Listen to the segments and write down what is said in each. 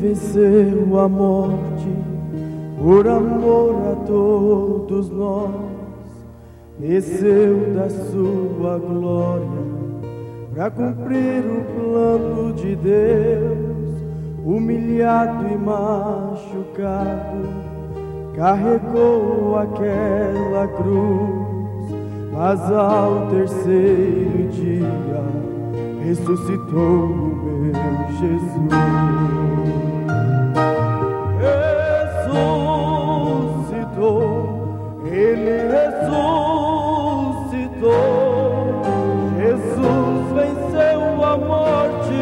venceu a morte por amor a todos nós, desceu da sua glória para cumprir o plano de Deus. Humilhado e machucado, carregou aquela cruz, mas ao terceiro dia ressuscitou o meu Jesus. Ressuscitou, Ele ressuscitou. Jesus venceu a morte.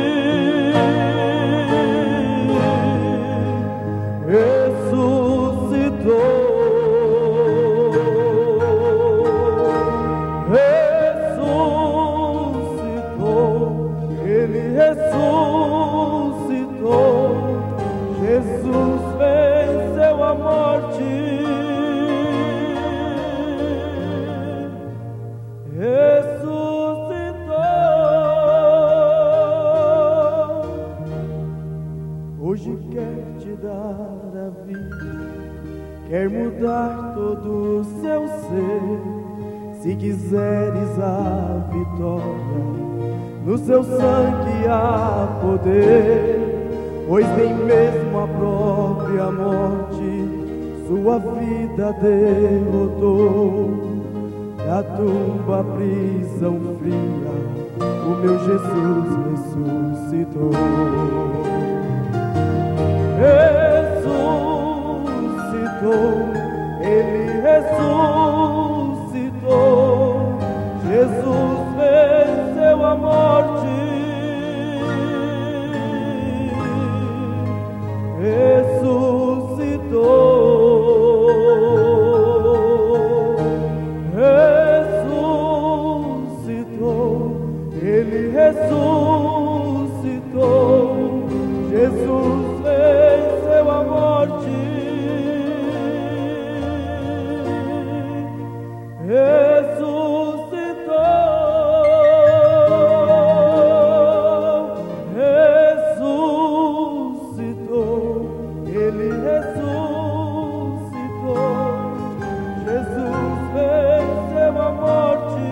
Ressuscitou, Jesus venceu a morte. Ressuscitou. Hoje quer te dar a vida, quer mudar todo o seu ser. Se quiseres a vitória, no seu sangue há poder, pois nem mesmo a própria morte sua vida derrotou. Da tumba, prisão fria, o meu Jesus ressuscitou. Ressuscitou, Ele ressuscitou. Jesus venceu a morte. Ressuscitou, Ele ressuscitou. Jesus venceu a morte. Ele ressuscitou, Jesus venceu a morte.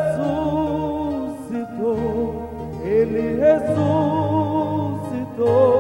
Ressuscitou, Ele ressuscitou.